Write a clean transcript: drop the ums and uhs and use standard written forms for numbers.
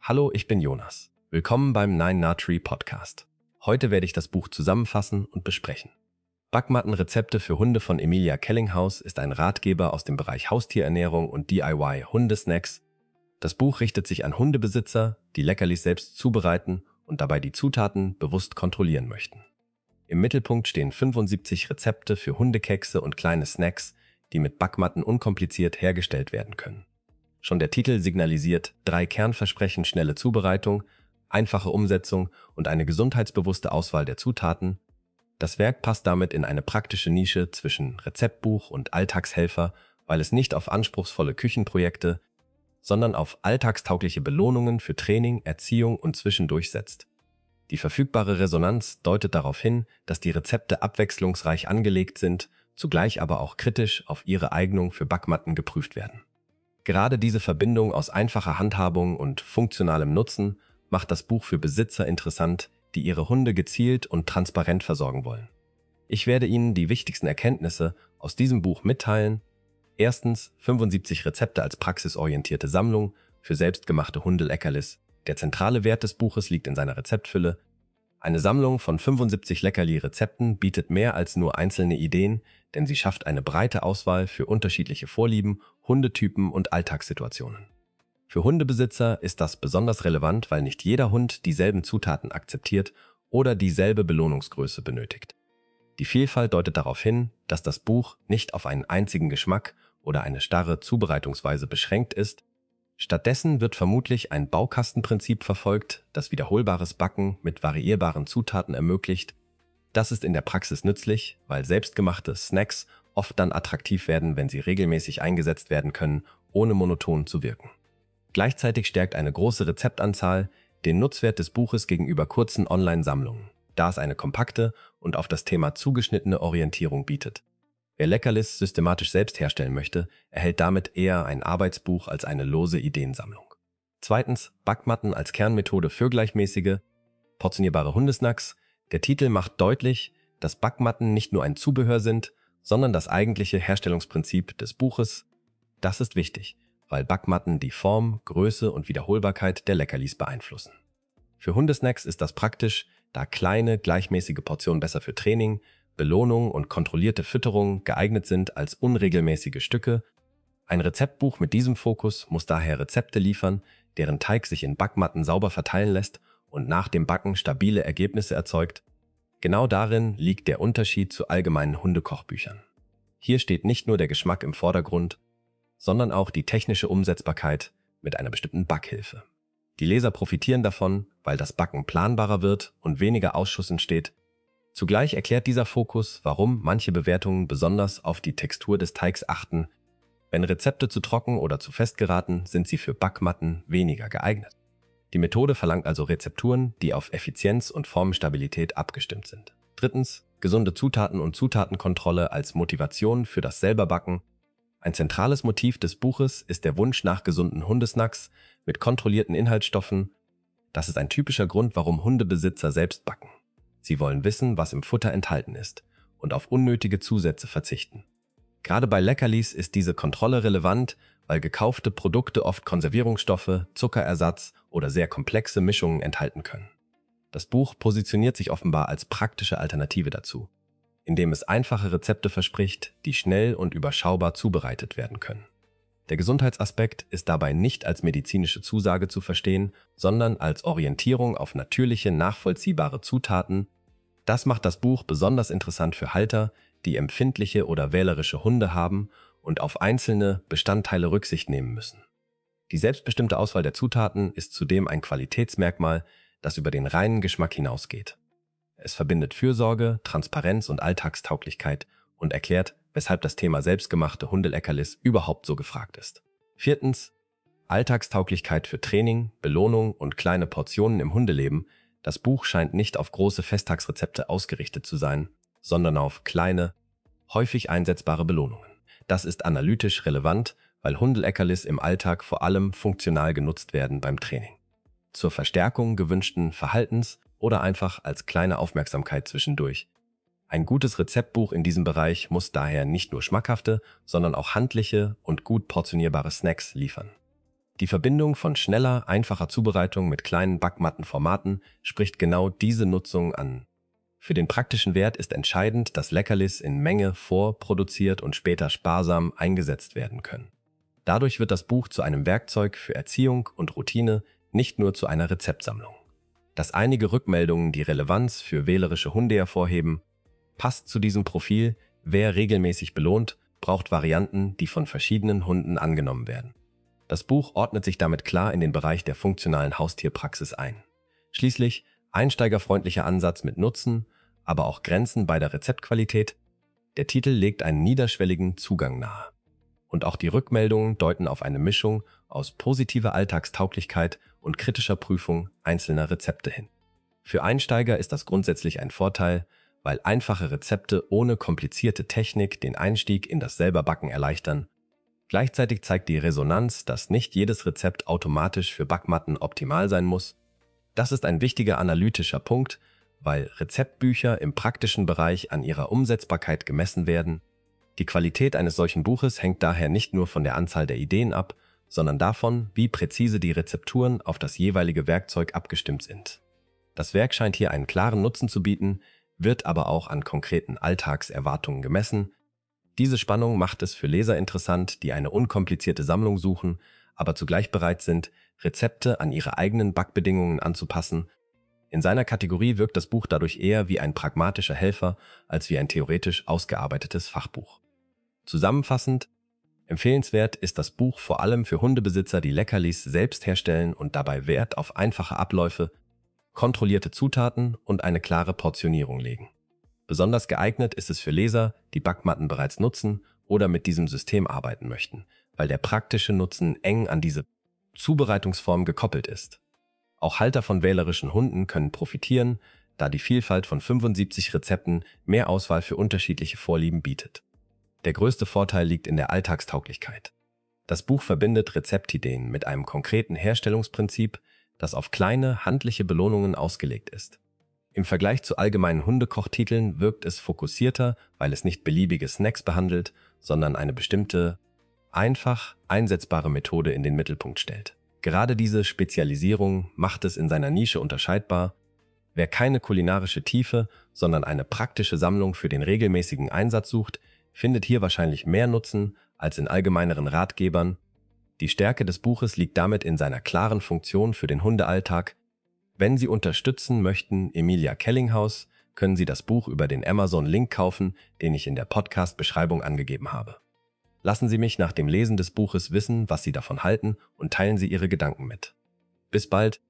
Hallo, ich bin Jonas. Willkommen beim Nine Nurtury Podcast. Heute werde ich das Buch zusammenfassen und besprechen. Backmattenrezepte für Hunde von Emilia Kellinghaus ist ein Ratgeber aus dem Bereich Haustierernährung und DIY Hundesnacks. Das Buch richtet sich an Hundebesitzer, die Leckerlis selbst zubereiten und dabei die Zutaten bewusst kontrollieren möchten. Im Mittelpunkt stehen 75 Rezepte für Hundekekse und kleine Snacks, die mit Backmatten unkompliziert hergestellt werden können. Schon der Titel signalisiert 3 Kernversprechen: schnelle Zubereitung, einfache Umsetzung und eine gesundheitsbewusste Auswahl der Zutaten. Das Werk passt damit in eine praktische Nische zwischen Rezeptbuch und Alltagshelfer, weil es nicht auf anspruchsvolle Küchenprojekte, sondern auf alltagstaugliche Belohnungen für Training, Erziehung und zwischendurch setzt. Die verfügbare Resonanz deutet darauf hin, dass die Rezepte abwechslungsreich angelegt sind, zugleich aber auch kritisch auf ihre Eignung für Backmatten geprüft werden. Gerade diese Verbindung aus einfacher Handhabung und funktionalem Nutzen macht das Buch für Besitzer interessant, die ihre Hunde gezielt und transparent versorgen wollen. Ich werde Ihnen die wichtigsten Erkenntnisse aus diesem Buch mitteilen. Erstens, 75 Rezepte als praxisorientierte Sammlung für selbstgemachte Hundeleckerlis. Der zentrale Wert des Buches liegt in seiner Rezeptfülle. Eine Sammlung von 75 Leckerli-Rezepten bietet mehr als nur einzelne Ideen, denn sie schafft eine breite Auswahl für unterschiedliche Vorlieben, Hundetypen und Alltagssituationen. Für Hundebesitzer ist das besonders relevant, weil nicht jeder Hund dieselben Zutaten akzeptiert oder dieselbe Belohnungsgröße benötigt. Die Vielfalt deutet darauf hin, dass das Buch nicht auf einen einzigen Geschmack oder eine starre Zubereitungsweise beschränkt ist. Stattdessen wird vermutlich ein Baukastenprinzip verfolgt, das wiederholbares Backen mit variierbaren Zutaten ermöglicht. Das ist in der Praxis nützlich, weil selbstgemachte Snacks oft dann attraktiv werden, wenn sie regelmäßig eingesetzt werden können, ohne monoton zu wirken. Gleichzeitig stärkt eine große Rezeptanzahl den Nutzwert des Buches gegenüber kurzen Online-Sammlungen, da es eine kompakte und auf das Thema zugeschnittene Orientierung bietet. Wer Leckerlis systematisch selbst herstellen möchte, erhält damit eher ein Arbeitsbuch als eine lose Ideensammlung. Zweitens, Backmatten als Kernmethode für gleichmäßige, portionierbare Hundesnacks. Der Titel macht deutlich, dass Backmatten nicht nur ein Zubehör sind, sondern das eigentliche Herstellungsprinzip des Buches. Das ist wichtig, weil Backmatten die Form, Größe und Wiederholbarkeit der Leckerlis beeinflussen. Für Hundesnacks ist das praktisch, da kleine, gleichmäßige Portionen besser für Training, Belohnung und kontrollierte Fütterung geeignet sind als unregelmäßige Stücke. Ein Rezeptbuch mit diesem Fokus muss daher Rezepte liefern, deren Teig sich in Backmatten sauber verteilen lässt und nach dem Backen stabile Ergebnisse erzeugt. Genau darin liegt der Unterschied zu allgemeinen Hundekochbüchern. Hier steht nicht nur der Geschmack im Vordergrund, sondern auch die technische Umsetzbarkeit mit einer bestimmten Backhilfe. Die Leser profitieren davon, weil das Backen planbarer wird und weniger Ausschuss entsteht. Zugleich erklärt dieser Fokus, warum manche Bewertungen besonders auf die Textur des Teigs achten. Wenn Rezepte zu trocken oder zu fest geraten, sind sie für Backmatten weniger geeignet. Die Methode verlangt also Rezepturen, die auf Effizienz und Formenstabilität abgestimmt sind. Drittens, gesunde Zutaten und Zutatenkontrolle als Motivation für das Selberbacken. Ein zentrales Motiv des Buches ist der Wunsch nach gesunden Hundesnacks mit kontrollierten Inhaltsstoffen. Das ist ein typischer Grund, warum Hundebesitzer selbst backen. Sie wollen wissen, was im Futter enthalten ist und auf unnötige Zusätze verzichten. Gerade bei Leckerlis ist diese Kontrolle relevant, weil gekaufte Produkte oft Konservierungsstoffe, Zuckerersatz oder sehr komplexe Mischungen enthalten können. Das Buch positioniert sich offenbar als praktische Alternative dazu, indem es einfache Rezepte verspricht, die schnell und überschaubar zubereitet werden können. Der Gesundheitsaspekt ist dabei nicht als medizinische Zusage zu verstehen, sondern als Orientierung auf natürliche, nachvollziehbare Zutaten. Das macht das Buch besonders interessant für Halter, die empfindliche oder wählerische Hunde haben und auf einzelne Bestandteile Rücksicht nehmen müssen. Die selbstbestimmte Auswahl der Zutaten ist zudem ein Qualitätsmerkmal, das über den reinen Geschmack hinausgeht. Es verbindet Fürsorge, Transparenz und Alltagstauglichkeit und erklärt, weshalb das Thema selbstgemachte Hundeleckerlis überhaupt so gefragt ist. Viertens, Alltagstauglichkeit für Training, Belohnung und kleine Portionen im Hundeleben. Das Buch scheint nicht auf große Festtagsrezepte ausgerichtet zu sein, sondern auf kleine, häufig einsetzbare Belohnungen. Das ist analytisch relevant, weil Hundeleckerlis im Alltag vor allem funktional genutzt werden beim Training. Zur Verstärkung gewünschten Verhaltens oder einfach als kleine Aufmerksamkeit zwischendurch. Ein gutes Rezeptbuch in diesem Bereich muss daher nicht nur schmackhafte, sondern auch handliche und gut portionierbare Snacks liefern. Die Verbindung von schneller, einfacher Zubereitung mit kleinen Backmattenformaten spricht genau diese Nutzung an. Für den praktischen Wert ist entscheidend, dass Leckerlis in Menge vorproduziert und später sparsam eingesetzt werden können. Dadurch wird das Buch zu einem Werkzeug für Erziehung und Routine, nicht nur zu einer Rezeptsammlung. Dass einige Rückmeldungen die Relevanz für wählerische Hunde hervorheben, passt zu diesem Profil. Wer regelmäßig belohnt, braucht Varianten, die von verschiedenen Hunden angenommen werden. Das Buch ordnet sich damit klar in den Bereich der funktionalen Haustierpraxis ein. Schließlich einsteigerfreundlicher Ansatz mit Nutzen, aber auch Grenzen bei der Rezeptqualität. Der Titel legt einen niederschwelligen Zugang nahe. Und auch die Rückmeldungen deuten auf eine Mischung aus positiver Alltagstauglichkeit und kritischer Prüfung einzelner Rezepte hin. Für Einsteiger ist das grundsätzlich ein Vorteil, weil einfache Rezepte ohne komplizierte Technik den Einstieg in das Selberbacken erleichtern. Gleichzeitig zeigt die Resonanz, dass nicht jedes Rezept automatisch für Backmatten optimal sein muss. Das ist ein wichtiger analytischer Punkt, weil Rezeptbücher im praktischen Bereich an ihrer Umsetzbarkeit gemessen werden. Die Qualität eines solchen Buches hängt daher nicht nur von der Anzahl der Ideen ab, sondern davon, wie präzise die Rezepturen auf das jeweilige Werkzeug abgestimmt sind. Das Werk scheint hier einen klaren Nutzen zu bieten, wird aber auch an konkreten Alltagserwartungen gemessen. Diese Spannung macht es für Leser interessant, die eine unkomplizierte Sammlung suchen, aber zugleich bereit sind, Rezepte an ihre eigenen Backbedingungen anzupassen. In seiner Kategorie wirkt das Buch dadurch eher wie ein pragmatischer Helfer als wie ein theoretisch ausgearbeitetes Fachbuch. Zusammenfassend, empfehlenswert ist das Buch vor allem für Hundebesitzer, die Leckerlis selbst herstellen und dabei Wert auf einfache Abläufe, kontrollierte Zutaten und eine klare Portionierung legen. Besonders geeignet ist es für Leser, die Backmatten bereits nutzen oder mit diesem System arbeiten möchten, weil der praktische Nutzen eng an diese Zubereitungsform gekoppelt ist. Auch Halter von wählerischen Hunden können profitieren, da die Vielfalt von 75 Rezepten mehr Auswahl für unterschiedliche Vorlieben bietet. Der größte Vorteil liegt in der Alltagstauglichkeit. Das Buch verbindet Rezeptideen mit einem konkreten Herstellungsprinzip, das auf kleine, handliche Belohnungen ausgelegt ist. Im Vergleich zu allgemeinen Hundekochtiteln wirkt es fokussierter, weil es nicht beliebige Snacks behandelt, sondern eine bestimmte, einfach einsetzbare Methode in den Mittelpunkt stellt. Gerade diese Spezialisierung macht es in seiner Nische unterscheidbar. Wer keine kulinarische Tiefe, sondern eine praktische Sammlung für den regelmäßigen Einsatz sucht, findet hier wahrscheinlich mehr Nutzen als in allgemeineren Ratgebern. Die Stärke des Buches liegt damit in seiner klaren Funktion für den Hundealltag. Wenn Sie unterstützen möchten, Emilia Kellinghaus, können Sie das Buch über den Amazon-Link kaufen, den ich in der Podcast-Beschreibung angegeben habe. Lassen Sie mich nach dem Lesen des Buches wissen, was Sie davon halten und teilen Sie Ihre Gedanken mit. Bis bald!